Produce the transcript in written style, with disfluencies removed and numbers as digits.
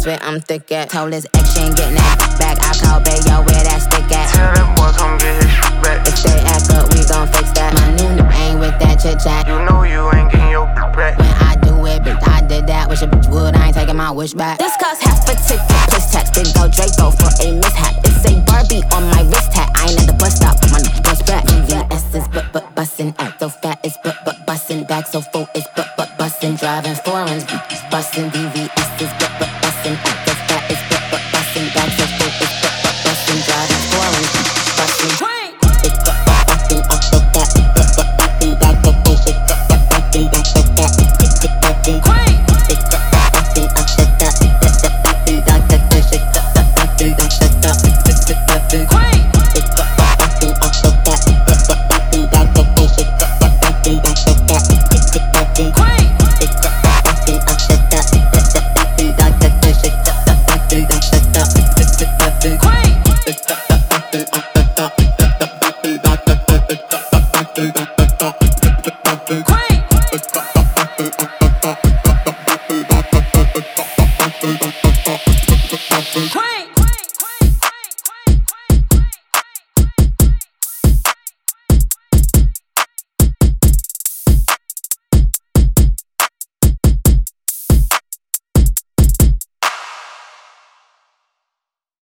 That's where I'm thick at. Told his ex she ain't getting that back. I call Bayo where that stick at. Tell that boy come get his shit back. If they act up, we gon' fix that. My new ain't with that chit chat. You know you ain't getting your back. When I do it, bitch, I did that. Wish a bitch would, I ain't taking my wish back. This cost half a ticket, plus tax. Big go Draco for a mishap. It's a Barbie on my wrist hat. I ain't at the bus stop, my bus back. VVS is but bussin'. Act so fat is but bussin'. Back so full is but bussin'. Driving foreigns, bussin'. VVS is but bussin'. Act so fat is